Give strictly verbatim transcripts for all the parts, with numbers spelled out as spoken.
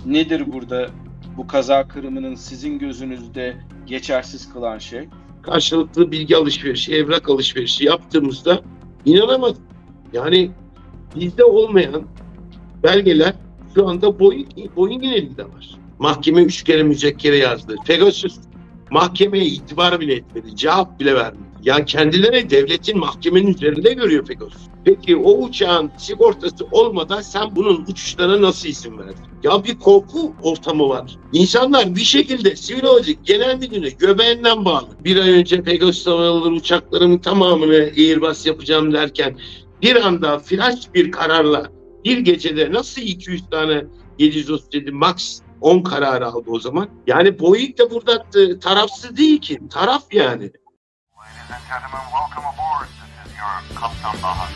Nedir burada bu kaza kırımının sizin gözünüzde geçersiz kılan şey? Karşılıklı bilgi alışverişi, evrak alışverişi yaptığımızda inanamadım. Yani bizde olmayan belgeler şu anda Boeing, Boeing'in elinde var. Mahkeme üç kere müzekkere yazdı. Pegasus mahkemeye itibar bile etmedi. Cevap bile vermedi. Yani kendileri devletin mahkemenin üzerinde görüyor Pegasus. Peki o uçağın sigortası olmadan sen bunun uçuşlarına nasıl izin verdin? Ya bir korku ortamı var. İnsanlar bir şekilde sivil havacılık genel müdürlüğüne göbeğinden bağlı. Bir ay önce Pegasus havaları uçaklarımın tamamını Airbus yapacağım derken bir anda flash bir kararla bir gecede nasıl iki yüz tane yedi yüz otuz yedi Max on kararı aldı o zaman? Yani Boeing de burada tarafsız değil ki. Taraf yani. Ladies and gentlemen, welcome aboard. This is your Kaptan Baha.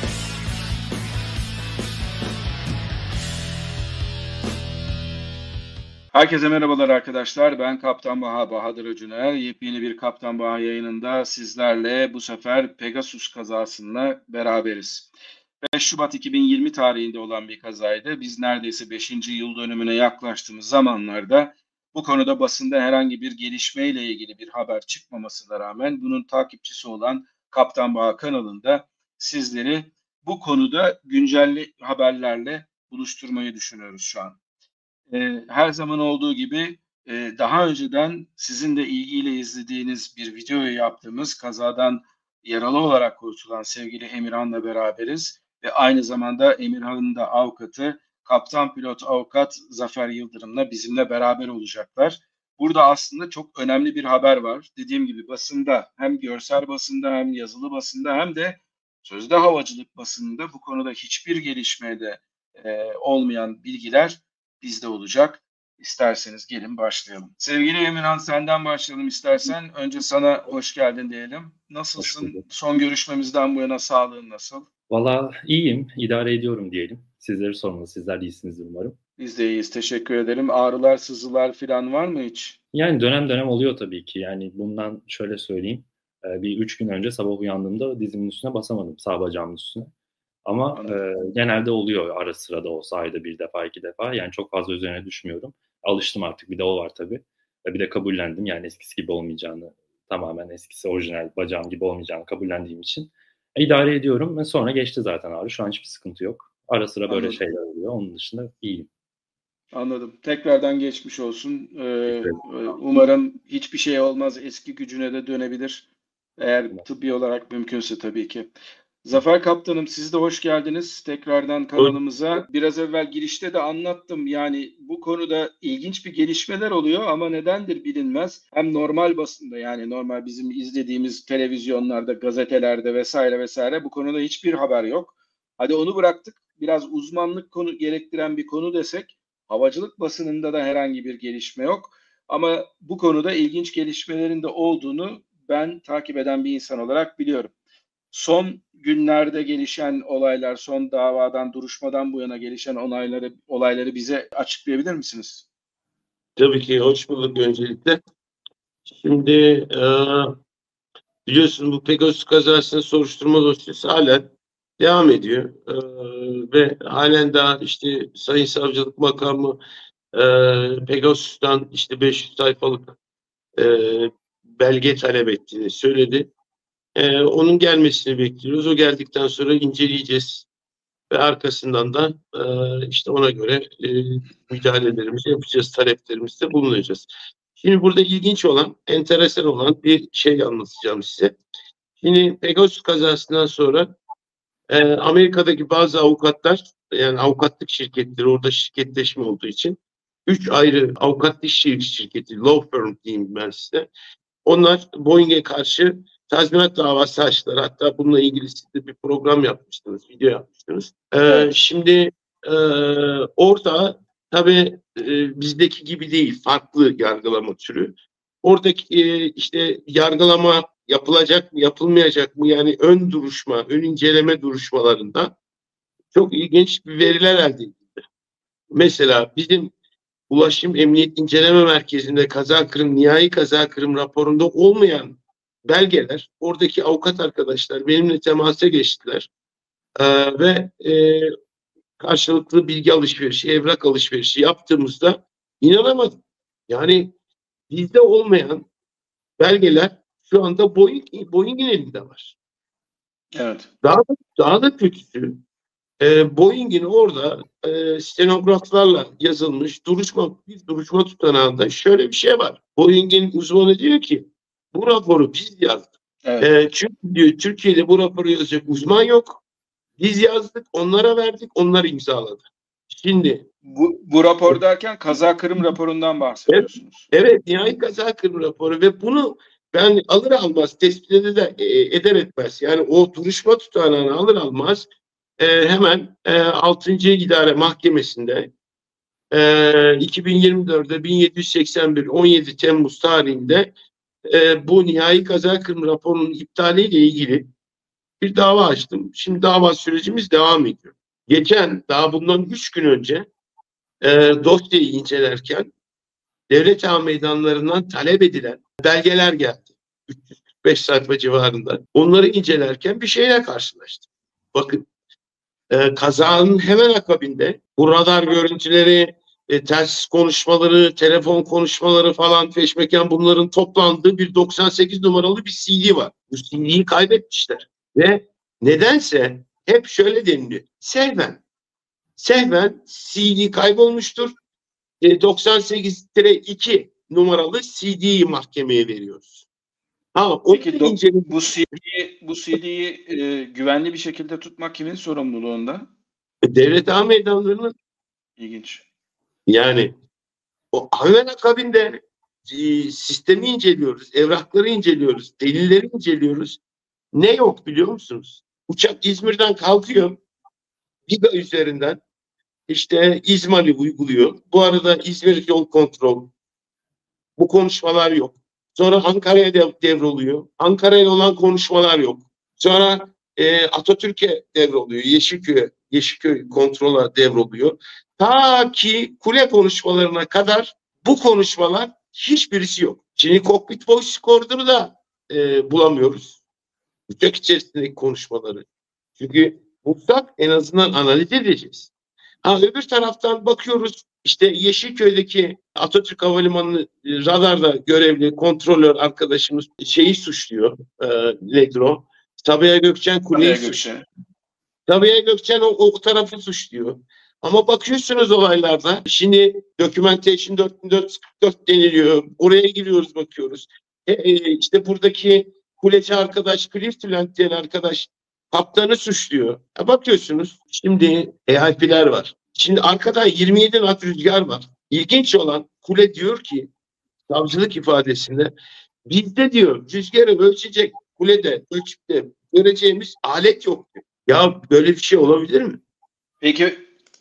Herkese merhabalar arkadaşlar. Ben Kaptan Baha, Bahadır Öcüner. Yepyeni bir Kaptan Baha yayınında sizlerle bu sefer Pegasus kazasıyla beraberiz. beş Şubat iki bin yirmi tarihinde olan bir kazaydı. Biz neredeyse beşinci yıl dönümüne yaklaştığımız zamanlarda bu konuda basında herhangi bir gelişmeyle ilgili bir haber çıkmamasına rağmen bunun takipçisi olan Kaptan Baha kanalında sizleri bu konuda güncel haberlerle buluşturmayı düşünüyoruz şu an. Ee, her zaman olduğu gibi e, daha önceden sizin de ilgiyle izlediğiniz bir videoyu yaptığımız kazadan yaralı olarak kurtulan sevgili Emirhan'la beraberiz. Ve aynı zamanda Emirhan'ın da avukatı, kaptan pilot avukat Zafer Yıldırım'la bizimle beraber olacaklar. Burada aslında çok önemli bir haber var. Dediğim gibi basında, hem görsel basında hem yazılı basında hem de sözde havacılık basınında bu konuda hiçbir gelişmede e, olmayan bilgiler bizde olacak. İsterseniz gelin başlayalım. Sevgili Emirhan, senden başlayalım istersen. Önce sana hoş geldin diyelim. Nasılsın? Son görüşmemizden bu yana sağlığın nasıl? Valla iyiyim, idare ediyorum diyelim. Sizleri sormalı, sizler de iyisinizdir umarım. Biz de iyiyiz, teşekkür ederim. Ağrılar, sızılar falan var mı hiç? Yani dönem dönem oluyor tabii ki. Yani bundan şöyle söyleyeyim. Bir üç gün önce sabah uyandığımda dizimin üstüne basamadım, sağ bacağımın üstüne. Ama e, genelde oluyor ara sıra da olsa, ayda bir defa, iki defa. Yani çok fazla üzerine düşmüyorum. Alıştım artık, bir de o var tabii. Bir de kabullendim, yani eskisi gibi olmayacağını, tamamen eskisi orijinal bacağım gibi olmayacağını kabullendiğim için. E, idare ediyorum ve sonra geçti zaten ağrı. Şu an hiçbir sıkıntı yok. Ara sıra böyle Anladım. şeyler oluyor. Onun dışında iyiyim. Anladım. Tekrardan geçmiş olsun. Ee, umarım hiçbir şey olmaz. Eski gücüne de dönebilir. Eğer tıbbi olarak mümkünse tabii ki. Zafer Kaptanım, siz de hoş geldiniz tekrardan kanalımıza. Biraz evvel girişte de anlattım. Yani bu konuda ilginç bir gelişmeler oluyor ama nedendir bilinmez. Hem normal basında, yani normal bizim izlediğimiz televizyonlarda, gazetelerde vesaire vesaire bu konuda hiçbir haber yok. Hadi onu bıraktık. Biraz uzmanlık konu gerektiren bir konu desek, havacılık basınında da herhangi bir gelişme yok. Ama bu konuda ilginç gelişmelerin de olduğunu ben takip eden bir insan olarak biliyorum. Son günlerde gelişen olaylar, son davadan, duruşmadan bu yana gelişen olayları, olayları bize açıklayabilir misiniz? Tabii ki, hoş bulduk öncelikle. Şimdi e, biliyorsun bu Pegasus kazasının soruşturma dosyası hala devam ediyor. E, ve halen daha işte Sayın Savcılık Makamı e, Pegasus'tan işte beş yüz sayfalık e, belge talep ettiğini söyledi. Ee, onun gelmesini bekliyoruz. O geldikten sonra inceleyeceğiz. Ve arkasından da e, işte ona göre e, müdahalelerimizi yapacağız, taleplerimizde bulunacağız. Şimdi burada ilginç olan, enteresan olan bir şey anlatacağım size. Şimdi Pegasus kazasından sonra e, Amerika'daki bazı avukatlar, yani avukatlık şirketleri, orada şirketleşme olduğu için üç ayrı avukatlık şirketi, law firm diyeyim ben size. Onlar Boeing'e karşı tazminat davası açtılar. Hatta bununla ilgili siz de bir program yapmıştınız, video yapmıştınız. Ee, evet. Şimdi e, orada tabii e, bizdeki gibi değil, farklı yargılama türü. Oradaki e, işte yargılama yapılacak mı, yapılmayacak mı? Yani ön duruşma, ön inceleme duruşmalarında çok ilginç bir veriler elde edildi. Mesela bizim Ulaşım Emniyet İnceleme Merkezi'nde kaza kırım, nihai kaza kırım raporunda olmayan belgeler, oradaki avukat arkadaşlar benimle temasa geçtiler. Ee, ve e, karşılıklı bilgi alışverişi, evrak alışverişi yaptığımızda inanamadım. Yani bizde olmayan belgeler şu anda Boeing, Boeing'in elinde var. Evet. Daha da, daha da kötüsü e, Boeing'in orada e, stenograflarla yazılmış duruşma, bir duruşma tutanağında şöyle bir şey var. Boeing'in uzmanı diyor ki bu raporu biz yazdık. Evet. E, çünkü diyor Türkiye'de bu raporu yazacak uzman yok. Biz yazdık, onlara verdik, onlar imzaladı. Şimdi Bu, bu rapor derken kaza kırım raporundan bahsediyorsunuz. evet, nihai kaza kırım raporu ve bunu ben alır almaz tespit eder, eder etmez. Yani o duruşma tutanağını alır almaz e, hemen e, altıncı İdare Mahkemesi'nde e, iki bin yirmi dörtte bin yedi yüz seksen bir on yedi Temmuz tarihinde e, bu nihai kaza kırım raporunun iptaliyle ilgili bir dava açtım. Şimdi dava sürecimiz devam ediyor. Geçen daha bundan üç gün önce e, dosyayı incelerken devlet ağa meydanlarından talep edilen belgeler geldi. üç yüz kırk beş sayfa civarında. Onları incelerken bir şeyle karşılaştım. Bakın e, kazanın hemen akabinde bu radar görüntüleri, e, telsiz konuşmaları, telefon konuşmaları falan peşmeken bunların toplandığı bir doksan sekiz numaralı bir C D var. Bu C D'yi kaybetmişler. Ve nedense hep şöyle deniliyor. Sehven. Sehven C D kaybolmuştur. E, doksan sekiz iki numaralı C D'yi mahkemeye veriyoruz. Ha, Peki onu do- incelim. bu C D'yi bu C D'yi e, güvenli bir şekilde tutmak kimin sorumluluğunda? Devlet ağa meydanlarının İlginç. yani o hemen akabinde e, sistemi inceliyoruz, evrakları inceliyoruz, delilleri inceliyoruz. Ne yok biliyor musunuz? Uçak İzmir'den kalkıyor. Giga üzerinden işte İzmir'i uyguluyor. Bu arada İzmir yol kontrol. Bu konuşmalar yok. Sonra Ankara'ya dev, devroluyor. Ankara'ya olan konuşmalar yok. Sonra e, Atatürk'e devroluyor. Yeşilköy, Yeşilköy kontrola devroluyor. Ta ki kule konuşmalarına kadar bu konuşmalar hiçbirisi yok. Şimdi kokpit voice recorder'ı da e, bulamıyoruz. Uçak içerisindeki konuşmaları. Çünkü bulsak en azından analiz edeceğiz. Ha, öbür taraftan bakıyoruz işte Yeşilköy'deki Atatürk Havalimanı radarda görevli kontrolör arkadaşımız şeyi suçluyor, e, Ledro. Sabiha Gökçen kuleyi Sabiha suçluyor. Gökçen. Sabiha Gökçen o, o tarafı suçluyor. Ama bakıyorsunuz olaylarda şimdi documentation dört bin dört yüz kırk dört deniliyor. Oraya giriyoruz bakıyoruz. E, e, işte buradaki kuleci arkadaş Clifton diyen arkadaş kaptanı suçluyor. E, bakıyorsunuz şimdi E I P'ler var. Şimdi arkadan yirmi yedi knot rüzgar var. İlginç olan kule diyor ki savcılık ifadesinde bizde diyor rüzgarı ölçecek kulede ölçüp de göreceğimiz alet yok diyor. Ya böyle bir şey olabilir mi? Peki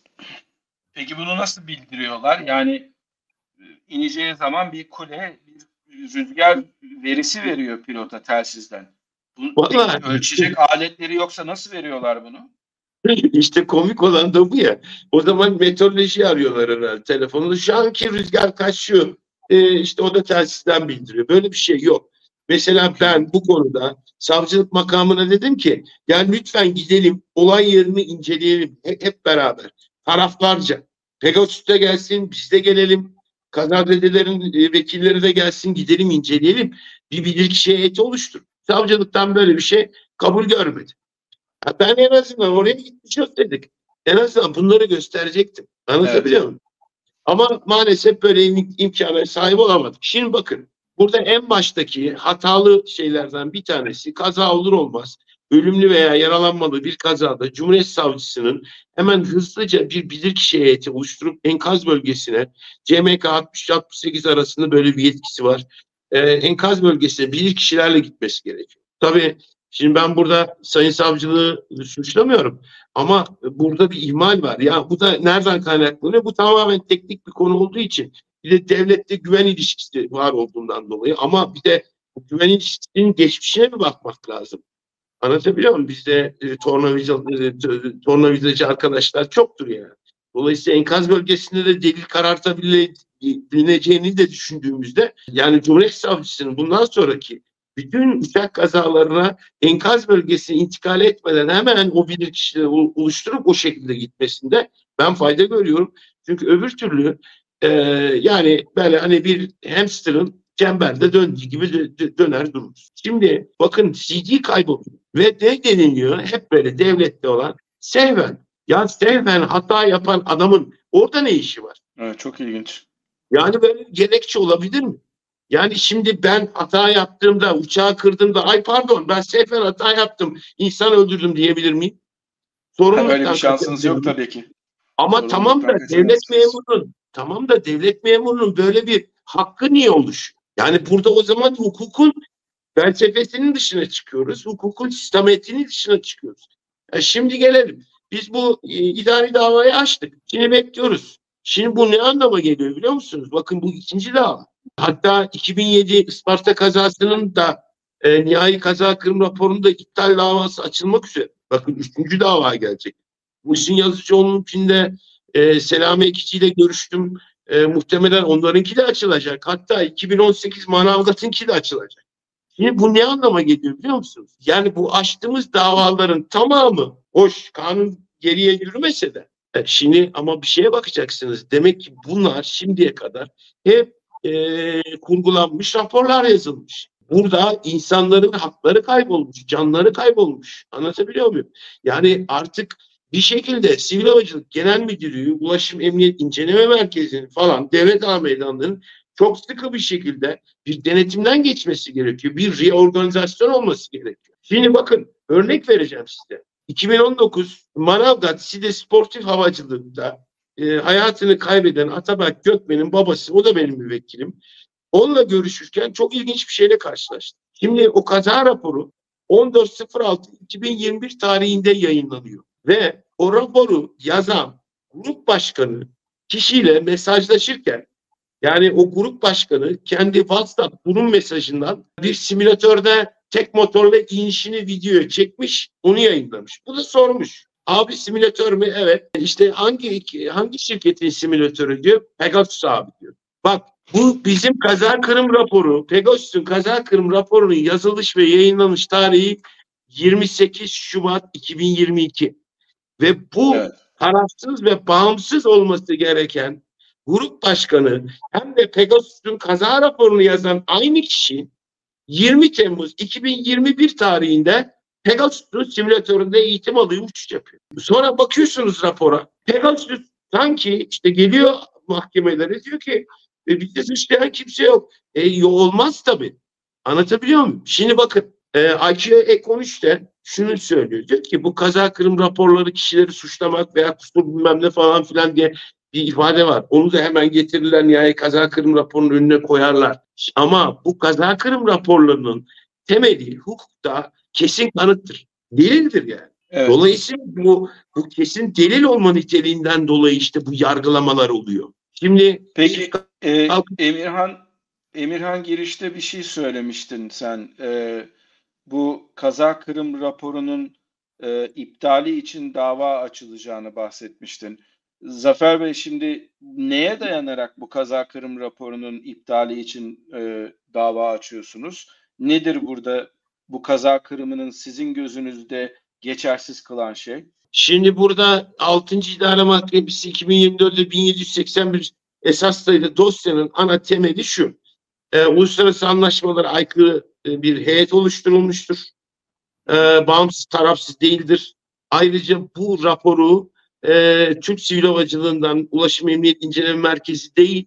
peki bunu nasıl bildiriyorlar? Yani e, ineceği zaman bir kule bir rüzgar verisi veriyor pilota telsizden. Bu, Vallahi peki ölçecek aletleri yoksa nasıl veriyorlar bunu? işte komik olan da bu ya. O zaman meteoroloji arıyorlar herhalde telefonunda. Şu anki rüzgar kaçıyor. Ee, işte o da telsizden bildiriyor. Böyle bir şey yok. Mesela ben bu konuda savcılık makamına dedim ki ya lütfen gidelim olay yerini inceleyelim hep, hep beraber. Taraflarca. Pegasus da gelsin biz de gelelim. Kazadedelerin e, vekilleri de gelsin gidelim inceleyelim. Bir bilirkişi heyeti oluştur. Savcılıktan böyle bir şey kabul görmedi. Ha, ben en azından oraya gitmiş dedik. En azından bunları gösterecektim. Anlatabiliyor muyum? Ama maalesef böyle im- imkana sahip olamadık. Şimdi bakın burada en baştaki hatalı şeylerden bir tanesi kaza olur olmaz. Ölümlü veya yaralanmalı bir kazada Cumhuriyet Savcısının hemen hızlıca bir bilirkişi heyeti oluşturup enkaz bölgesine C M K altmış altmış sekiz arasında böyle bir yetkisi var. Ee, enkaz bölgesine bilirkişilerle gitmesi gerekiyor. Tabii şimdi ben burada Sayın Savcılığı suçlamıyorum ama burada bir ihmal var. Ya bu da nereden kaynaklanıyor? Bu tamamen teknik bir konu olduğu için bir de devlette güven ilişkisi var olduğundan dolayı ama bir de bu güven ilişkisinin geçmişine mi bakmak lazım? Anlatabiliyor muyum? Bizde e, tornavida, e, tornavidacı arkadaşlar çoktur yani. Dolayısıyla enkaz bölgesinde de delil karartabileceğini de düşündüğümüzde yani Cumhuriyet Savcısının bundan sonraki bütün uçak kazalarına enkaz bölgesine intikal etmeden hemen o bilirkişileri oluşturup o şekilde gitmesinde ben fayda görüyorum. Çünkü öbür türlü e, yani böyle hani bir hamsterın çemberde döndüğü gibi dö- döner dururuz. Şimdi bakın C D kayboluyor ve ne deniliyor? Hep böyle devlette olan sehven. Ya sehven hata yapan adamın orada ne işi var? Evet, çok ilginç. Yani böyle bir gerekçe olabilir mi? Yani şimdi ben hata yaptığımda, uçağı kırdığımda, ay pardon ben sehven hata yaptım, insan öldürdüm diyebilir miyim? Sorumluluktan Öyle bir şansınız yok kaçabilir miyim? tabii ki. Ama tamam da Sorumluluktan devlet kaçamazsınız. memurunun, tamam da devlet memurunun böyle bir hakkı niye oluşuyor? Yani burada o zaman hukukun felsefesinin dışına çıkıyoruz. Hukukun sistematikinin dışına çıkıyoruz. Ya şimdi gelelim. Biz bu e, idari davayı açtık. Şimdi bekliyoruz. Şimdi bu ne anlama geliyor biliyor musunuz? Bakın bu ikinci dava. Hatta iki bin yedi Isparta kazasının da e, nihai kaza kırım raporunda iptal davası açılmak üzere. Bakın üçüncü dava gelecek. Muhsin Yazıcıoğlu'nunkinde e, Selami Ekici ile görüştüm. E, muhtemelen onlarınki de açılacak. Hatta iki bin on sekiz Manavgat'ınki de açılacak. Şimdi bu ne anlama geliyor biliyor musunuz? Yani bu açtığımız davaların tamamı hoş, kanun geriye yürümese de. E, Şimdi ama bir şeye bakacaksınız. Demek ki bunlar şimdiye kadar hep e, kurgulanmış raporlar yazılmış. Burada insanların hakları kaybolmuş, canları kaybolmuş. Anlatabiliyor muyum? Yani artık bir şekilde Sivil Havacılık Genel Müdürlüğü, Ulaşım Emniyet İnceleme Merkezi'nin falan devlet ağ meydanlarının çok sıkı bir şekilde bir denetimden geçmesi gerekiyor. Bir reorganizasyon olması gerekiyor. Şimdi bakın örnek vereceğim size. iki bin on dokuz Manavgat Side Sportif Havacılığı'nda e, hayatını kaybeden Atabak Gökmen'in babası, o da benim müvekkilim. Onunla görüşürken çok ilginç bir şeyle karşılaştım. Şimdi o kaza raporu on dört altı iki bin yirmi bir tarihinde yayınlanıyor. Ve o raporu yazan grup başkanı kişiyle mesajlaşırken, yani o grup başkanı kendi WhatsApp durum mesajından bir simülatörde tek motorla inişini videoya çekmiş, onu yayınlamış. Bu da sormuş. Abi simülatör mü? Evet. İşte hangi hangi şirketin simülatörü diyor? Pegasus abi diyor. Bak bu bizim kaza kırım raporu, Pegasus'un kaza kırım raporunun yazılış ve yayınlanış tarihi yirmi sekiz Şubat iki bin yirmi iki. Ve bu Evet. tarafsız ve bağımsız olması gereken grup başkanı hem de Pegasus'un kaza raporunu yazan aynı kişi yirmi Temmuz iki bin yirmi bir tarihinde Pegasus'un simülatöründe eğitim alıyor, uçuş yapıyor. Sonra bakıyorsunuz rapora. Pegasus sanki işte geliyor mahkemelere, diyor ki e, bizde suçlayan kimse yok. E, olmaz tabii. Anlatabiliyor muyum? Şimdi bakın e, I Q E on üçte şunu söylüyor. Diyor ki bu kaza kırım raporları kişileri suçlamak veya kusur bilmem ne falan filan diye bir ifade var. Onu da hemen getirirler, nihai kaza kırım raporunun önüne koyarlar. Ama bu kaza kırım raporlarının temeli hukukta kesin kanıttır. Delildir yani. Evet. Dolayısıyla bu, bu kesin delil olma niteliğinden dolayı işte bu yargılamalar oluyor. Şimdi Peki e, Halk- Emirhan Emirhan girişte bir şey söylemiştin sen. E, bu kaza kırım raporunun e, iptali için dava açılacağını bahsetmiştin. Zafer Bey, şimdi neye dayanarak bu kaza kırım raporunun iptali için e, dava açıyorsunuz? Nedir burada bu kaza kırımının sizin gözünüzde geçersiz kılan şey? Şimdi burada altıncı İdare Mahkemesi iki bin yirmi dörtte bin yedi yüz seksen bir esas sayılı dosyanın ana temeli şu. E, uluslararası anlaşmalara aykırı e, bir heyet oluşturulmuştur. E, bağımsız, tarafsız değildir. Ayrıca bu raporu e, Türk Sivil Havacılığından Ulaşım Emniyet İnceleme Merkezi değil,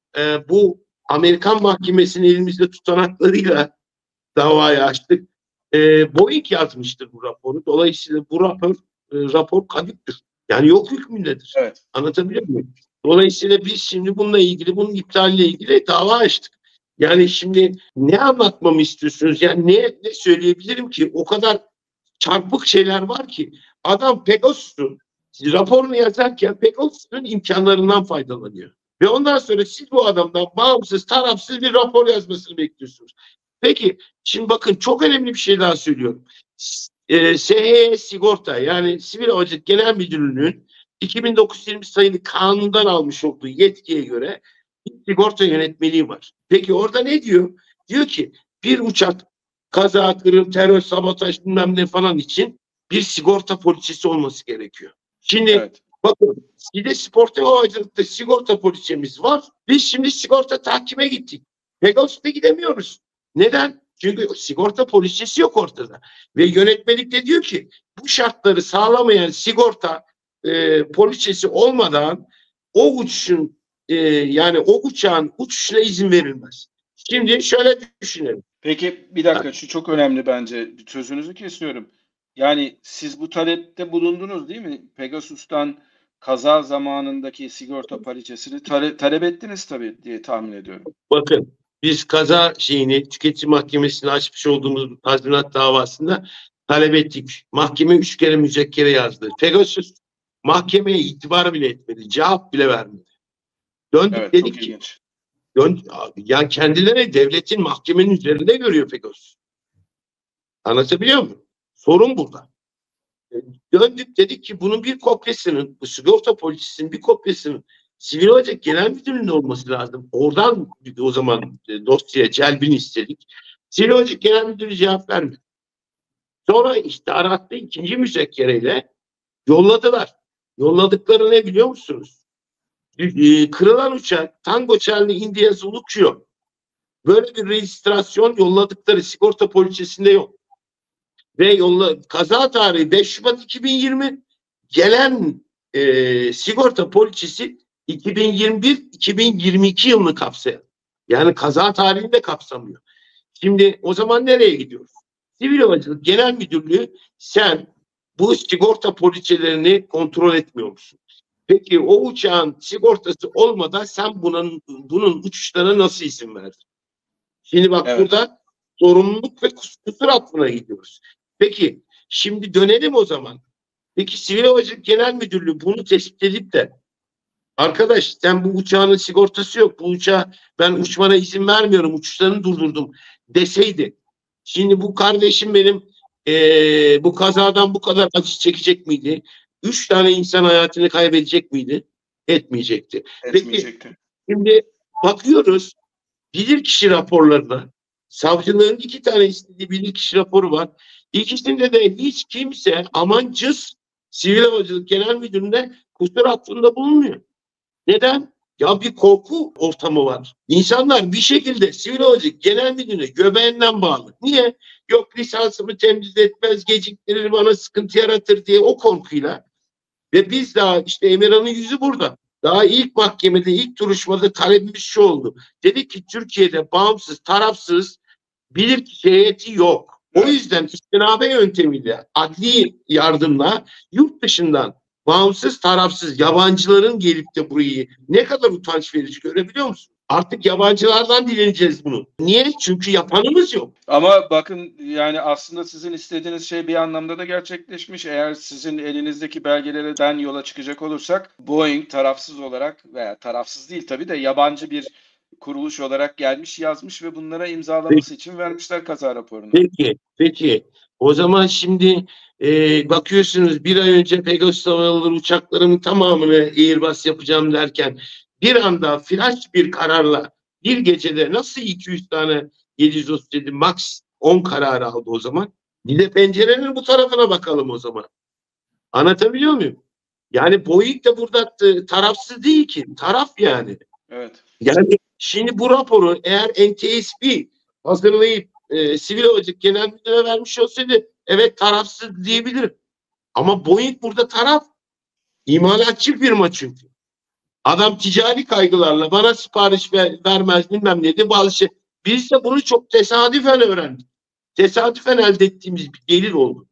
e, bu Amerikan Mahkemesi'nin elimizde tutanaklarıyla davayı açtık. E, Boeing yazmıştır bu raporu. Dolayısıyla bu rapor e, rapor kadiptir. Yani yok hükmündedir. Evet. Anlatabiliyor muyum? Dolayısıyla biz şimdi bununla ilgili, bunun iptaliyle ilgili dava açtık. Yani şimdi ne anlatmamı istiyorsunuz? Yani ne, ne söyleyebilirim ki? O kadar çarpık şeyler var ki. Adam Pegasus'un raporunu yazarken Pegasus'un imkanlarından faydalanıyor. Ve ondan sonra siz bu adamdan bağımsız, tarafsız bir rapor yazmasını bekliyorsunuz. Peki, şimdi bakın çok önemli bir şey daha söylüyorum. E, S H E sigorta, yani Sivil Havacılık Genel Müdürlüğü'nün iki bin dokuz yüz yirmi sayılı kanundan almış olduğu yetkiye göre bir sigorta yönetmeliği var. Peki orada ne diyor? Diyor ki bir uçak kaza, kırım, terör, sabotaj bilmem ne falan için bir sigorta poliçesi olması gerekiyor. Şimdi Evet. bakın, bir de sportif havacılıkta sigorta poliçemiz var. Biz şimdi sigorta tahkime gittik. Pegasus'ta gidemiyoruz. Neden? Çünkü sigorta poliçesi yok ortada. Ve yönetmelik de diyor ki bu şartları sağlamayan sigorta e, poliçesi olmadan o uçuşun e, yani o uçağın uçuşuna izin verilmez. Şimdi şöyle düşünelim. Peki bir dakika, şu çok önemli bence. Sözünüzü kesiyorum. Yani siz bu talepte bulundunuz değil mi? Pegasus'tan kaza zamanındaki sigorta poliçesini tale- talep ettiniz tabii diye tahmin ediyorum. Bakın, biz kaza şeyini tüketici mahkemesine açmış olduğumuz tazminat davasında talep ettik. Mahkeme üç kere müzekkere yazdı. Pegasus mahkemeye itibar bile etmedi. Cevap bile vermedi. Döndük Evet, dedik çok ki ilginç. dön, yani kendileri devletin mahkemenin üzerinde görüyor Pegasus. Anlatabiliyor muyum? Sorun burada. Döndük dedik ki bunun bir kopyasının, bu sigorta poliçesinin bir kopyasının Sivil Havacılık Genel Müdürlüğü'nde olması lazım. Oradan o zaman e, dosyaya celbini istedik. Sivil Havacılık Genel Müdürlüğü cevap vermedi. Sonra işte arattı ikinci müzekkereyle yolladılar. Yolladıkları ne biliyor musunuz? E, kırılan uçak Tango Charlie India Zulu uçuyor. Böyle bir rejistrasyon yolladıkları sigorta poliçesinde yok. Ve yolla, kaza tarihi beş Şubat iki bin yirmi, gelen e, sigorta poliçesi iki bin yirmi bir iki bin yirmi iki yılını kapsıyor. Yani kaza tarihini de kapsamıyor. Şimdi o zaman nereye gidiyoruz? Sivil Havacılık Genel Müdürlüğü, sen bu sigorta poliçelerini kontrol etmiyor musun? Peki o uçağın sigortası olmadan sen bunun bunun uçuşlarına nasıl izin verdin? Şimdi bak, Evet. burada sorumluluk ve kusur affına gidiyoruz. Peki şimdi dönelim o zaman. Peki Sivil Havacılık Genel Müdürlüğü bunu tespit edip de arkadaş sen bu uçağın sigortası yok, bu uçağa ben uçmana izin vermiyorum, uçuşlarını durdurdum deseydi, şimdi bu kardeşim benim ee, bu kazadan bu kadar acı çekecek miydi? Üç tane insan hayatını kaybedecek miydi? Etmeyecekti. Etmeyecekti. Peki şimdi bakıyoruz bilirkişi raporlarına. Savcılığın iki tane istediği bilirkişi raporu var. İkisinde de hiç kimse amancız Sivil Havacılık Genel Müdürlüğü'nde kusur affında bulunmuyor. Neden? Ya bir korku ortamı var. İnsanlar bir şekilde Sivil Havacılık Genel Müdürlüğü'ne göbeğinden bağlı. Niye? Yok lisansımı temiz etmez, geciktirir, bana sıkıntı yaratır diye o korkuyla. Ve biz daha işte Emirhan'ın yüzü burada. Daha ilk mahkemede, ilk duruşmada talebimiz şu oldu. Dedi ki Türkiye'de bağımsız, tarafsız bilirkişi heyeti yok. O Evet. yüzden istinabe yöntemiyle, adli yardımla yurt dışından bağımsız, tarafsız yabancıların gelip de burayı ne kadar utanç verici görebiliyor musun? Artık yabancılardan dileneceğiz bunu. Niye? Çünkü yapanımız yok. Ama bakın, yani aslında sizin istediğiniz şey bir anlamda da gerçekleşmiş. Eğer sizin elinizdeki belgelerden yola çıkacak olursak, Boeing tarafsız olarak, veya tarafsız değil tabii de yabancı bir kuruluş olarak gelmiş, yazmış ve bunlara imzalaması için vermişler kaza raporunu. Peki, peki. O zaman şimdi e, bakıyorsunuz bir ay önce Pegasus Hava Yolları uçaklarımın tamamını Airbus yapacağım derken bir anda flash bir kararla bir gecede nasıl iki yüz tane yedi yüz otuz yedi Max on kararı aldı o zaman? Bir de pencerenin bu tarafına bakalım o zaman. Anlatabiliyor muyum? Yani Boeing de burada e, tarafsız değil ki. Taraf yani. Evet. Yani şimdi bu raporu eğer N T S B hazırlayıp e, Sivil Havacılık Genel Müdürlüğü'ne vermiş olsaydı evet tarafsız diyebilirim. Ama Boeing burada taraf. İmalatçı firma çünkü. Adam ticari kaygılarla bana sipariş ver, vermez bilmem ne dedi bazı şey. Biz de bunu çok tesadüfen öğrendik. Tesadüfen elde ettiğimiz bir delil oldu.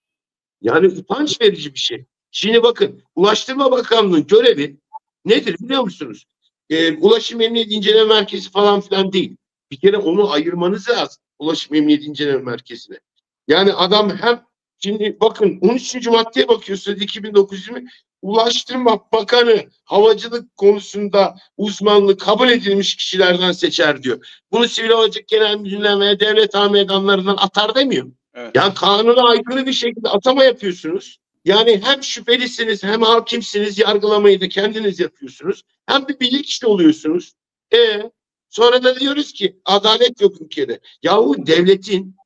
Yani utanç verici bir şey. Şimdi bakın, Ulaştırma Bakanlığı'nın görevi nedir biliyor musunuz? Ee, Ulaşım Emniyet İnceleme Merkezi falan filan değil. Bir kere onu ayırmanız lazım. Ulaşım Emniyet İnceleme Merkezi'ne. Yani adam hem şimdi bakın on üçüncü maddeye bakıyorsunuz iki bin dokuz yüz yirmi Ulaştırma Bakanı havacılık konusunda uzmanlığı kabul edilmiş kişilerden seçer diyor. Bunu Sivil Havacılık Genel Müdürlüğü'ne veya devlet hava meydanlarından atar demiyor. Evet. Yani kanuna aykırı bir şekilde atama yapıyorsunuz. Yani hem şüphelisiniz hem hakimsiniz, yargılamayı da kendiniz yapıyorsunuz. Hem bir bilirkişi oluyorsunuz. E sonra da diyoruz ki adalet yok ülkede. Yahu devletin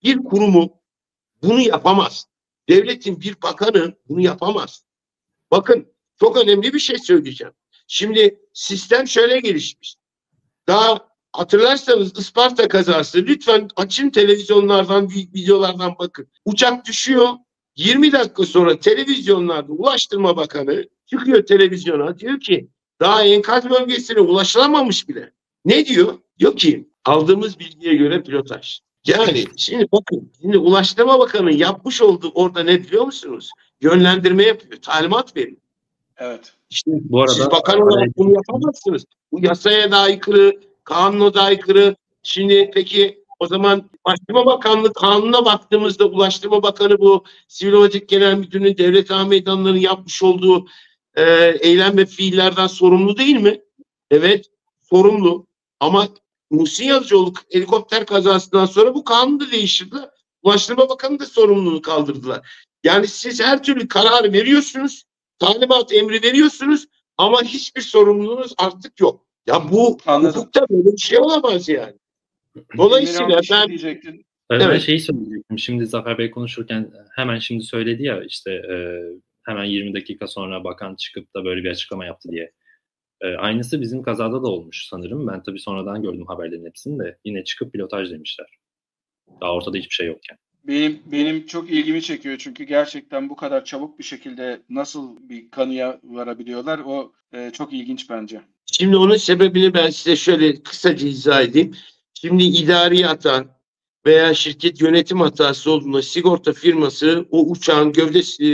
bir kurumu bunu yapamaz. Devletin bir bakanı bunu yapamaz. Bakın çok önemli bir şey söyleyeceğim. Şimdi sistem şöyle gelişmiş. Daha hatırlarsanız Isparta kazası, lütfen açın televizyonlardan, videolardan bakın. Uçak düşüyor. yirmi dakika sonra televizyonlarda Ulaştırma Bakanı çıkıyor televizyona, diyor ki daha enkaz bölgesine ulaşılamamış bile. Ne diyor? Diyor ki aldığımız bilgiye göre pilotaj. Yani şimdi bakın, şimdi Ulaştırma Bakanı yapmış olduğu orada ne biliyor musunuz? Yönlendirme yapıyor, talimat veriyor. Evet. İşte Bu arada siz bakan olarak bunu yapamazsınız. Bu yasaya da aykırı, kanuna da aykırı. Şimdi peki o zaman Ulaştırma Bakanlığı kanuna baktığımızda Ulaştırma Bakanı bu Sivil Havacılık Genel Müdürlüğü'nün Devlet Hava Meydanları'nın yapmış olduğu e, eylem ve fiillerden sorumlu değil mi? Evet, sorumlu. Ama Muhsin Yazıcıoğlu helikopter kazasından sonra bu kanunu da değiştirdiler. Ulaştırma Bakanı da sorumluluğunu kaldırdılar. Yani siz her türlü kararı veriyorsunuz, talimat emri veriyorsunuz ama hiçbir sorumluluğunuz artık yok. Ya bu Anladım. hukukta böyle bir şey olamaz yani. Dolayısıyla Emirhan, bir şey ben diyecektin. Ben Evet. şeyi söyleyecektim. Şimdi Zafer Bey konuşurken hemen şimdi söyledi ya işte e, hemen yirmi dakika sonra bakan çıkıp da böyle bir açıklama yaptı diye. E, aynısı bizim kazada da olmuş sanırım. Ben tabii sonradan gördüm haberlerin hepsini de. Yine çıkıp pilotaj demişler. Daha ortada hiçbir şey yokken. Benim benim çok ilgimi çekiyor çünkü gerçekten bu kadar çabuk bir şekilde nasıl bir kanıya varabiliyorlar o e, çok ilginç bence. Şimdi onun sebebini ben size şöyle kısaca izah edeyim. Şimdi idari hata veya şirket yönetim hatası olduğunda sigorta firması o uçağın gövde e,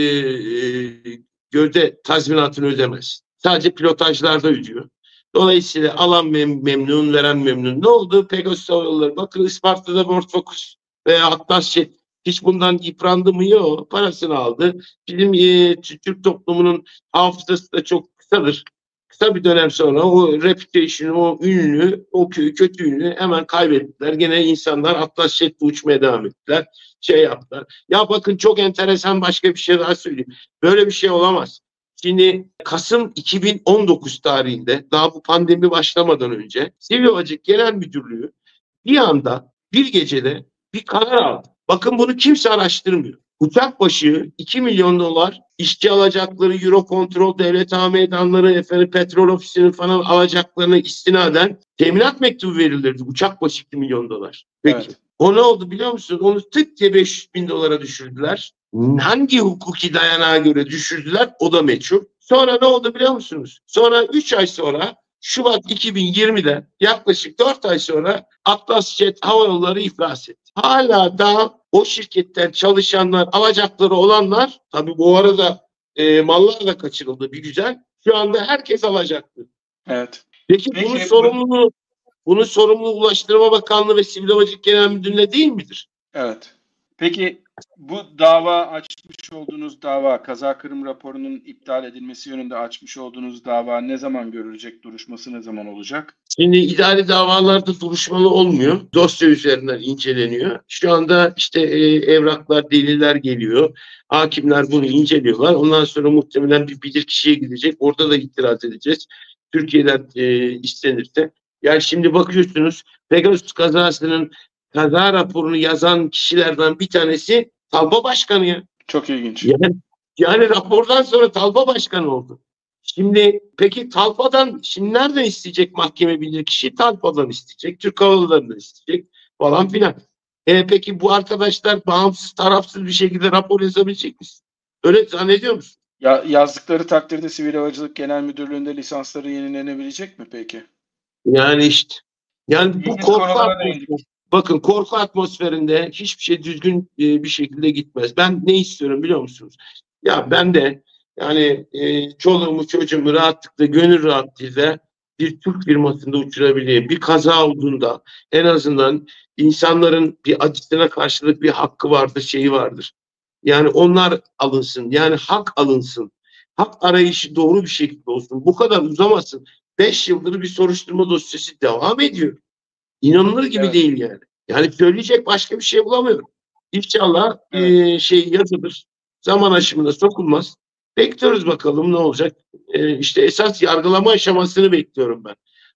gövde tazminatını ödemez. Sadece pilotajlarda ödüyor. Dolayısıyla alan mem memnun, veren memnun. Ne oldu? Pegasus Hava Yolları. Bakın Isparta'da Ford Focus veya Atlas Jet hiç bundan yıprandı mı? Yok. Parasını aldı. Bizim e, Türk toplumunun hafızası da çok kısadır. Kısa bir dönem sonra o reputation'ı, o ünlü, o kötü ünlü hemen kaybettiler. Gene insanlar Atlas Jet'le uçmaya devam ettiler. Şey yaptılar. Ya bakın çok enteresan başka bir şey daha söyleyeyim. Böyle bir şey olamaz. Şimdi Kasım iki bin on dokuz tarihinde daha bu pandemi başlamadan önce Sivil Havacılık Genel Müdürlüğü bir anda bir gecede bir karar aldı. Bakın bunu kimse araştırmıyor. Uçak başı iki milyon dolar işçi alacakları, Eurocontrol, devlet hava meydanları, efendim, petrol ofisinin falan alacaklarına istinaden teminat mektubu verilirdi. Uçak başı iki milyon dolar. Peki. Evet. O ne oldu biliyor musun? Onu tık diye beş yüz bin dolara düşürdüler. Hangi hukuki dayanağa göre düşürdüler? O da meçhul. Sonra ne oldu biliyor musunuz? Sonra üç ay sonra Şubat iki bin yirmide yaklaşık dört ay sonra Atlas Jet Hava Yolları iflas etti. Hala da o şirketten çalışanlar, alacakları olanlar, tabii bu arada e, mallar da kaçırıldı bir güzel. Şu anda herkes alacaktı. Evet. Peki, Peki, bunun bu- sorumluluğu bunun sorumluluğu Ulaştırma Bakanlığı ve Sivil Havacılık Genel Müdürlüğü'ne değil midir? Evet. Peki bu dava açmış olduğunuz dava, kaza kırım raporunun iptal edilmesi yönünde açmış olduğunuz dava ne zaman görülecek, duruşması ne zaman olacak? Şimdi idari davalarda duruşmalı olmuyor. Dosya üzerinden inceleniyor. Şu anda işte e, evraklar, deliller geliyor. Hakimler bunu inceliyorlar. Ondan sonra muhtemelen bir bilirkişiye gidecek. Orada da itiraz edeceğiz. Türkiye'den e, istenirse. Yani şimdi bakıyorsunuz Pegasus kazasının kaza raporunu yazan kişilerden bir tanesi Talpa Başkanı ya. Çok ilginç. Yani, yani rapordan sonra Talpa Başkanı oldu. Şimdi peki Talpa'dan şimdi nereden isteyecek mahkeme bilirkişi? Talpa'dan isteyecek, Türk Hava Yolları'ndan isteyecek falan filan. E, peki bu arkadaşlar bağımsız, tarafsız bir şekilde rapor yazabilecek misin? Öyle zannediyor musun? Ya, yazdıkları takdirde Sivil Havacılık Genel Müdürlüğü'nde lisansları yenilenebilecek mi peki? Yani işte. Yani bu İlginç korku konulara atmosferi. değindik. Bakın korku atmosferinde hiçbir şey düzgün e, bir şekilde gitmez. Ben ne istiyorum biliyor musunuz? Ya ben de yani e, çoluğumu çocuğumu rahatlıkla, gönül rahatlığıyla bir Türk firmasında uçurabileyim. Bir kaza olduğunda en azından insanların bir acısına karşılık bir hakkı vardır, şeyi vardır. Yani onlar alınsın. Yani hak alınsın. Hak arayışı doğru bir şekilde olsun. Bu kadar uzamasın. Beş yıldır bir soruşturma dosyası devam ediyor. İnanılır gibi Evet. değil yani. Yani söyleyecek başka bir şey bulamıyorum. İnşallah Evet. e, şey yazılır. Zaman aşımına sokulmaz. Bekliyoruz bakalım ne olacak. E, işte esas yargılama aşamasını bekliyorum ben.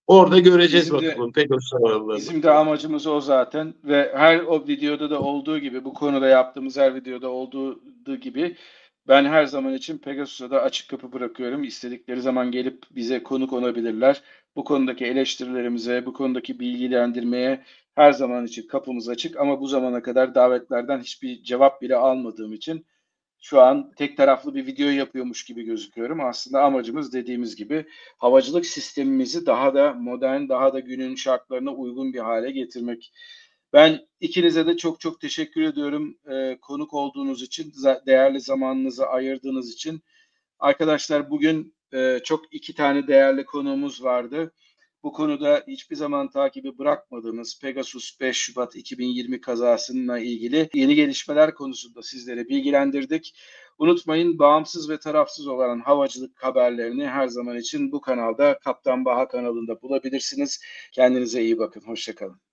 Orada göreceğiz Bizim de- bakalım Pegasus havalarını. Bizim de amacımız o zaten ve her o videoda da olduğu gibi, bu konuda yaptığımız her videoda olduğu gibi ben her zaman için Pegasus'a da açık kapı bırakıyorum. İstedikleri zaman gelip bize konuk olabilirler. Bu konudaki eleştirilerimize, bu konudaki bilgilendirmeye her zaman için kapımız açık, ama bu zamana kadar davetlerden hiçbir cevap bile almadığım için şu an tek taraflı bir video yapıyormuş gibi gözüküyorum. Aslında amacımız, dediğimiz gibi, havacılık sistemimizi daha da modern, daha da günün şartlarına uygun bir hale getirmek. Ben ikinize de çok çok teşekkür ediyorum e, konuk olduğunuz için, değerli zamanınızı ayırdığınız için. Arkadaşlar, bugün e, çok iki tane değerli konuğumuz vardı. Bu konuda hiçbir zaman takibi bırakmadığınız Pegasus beş Şubat iki bin yirmi kazasıyla ilgili yeni gelişmeler konusunda sizlere bilgilendirdik. Unutmayın, bağımsız ve tarafsız olan havacılık haberlerini her zaman için bu kanalda, Kaptan Baha kanalında bulabilirsiniz. Kendinize iyi bakın. Hoşça kalın.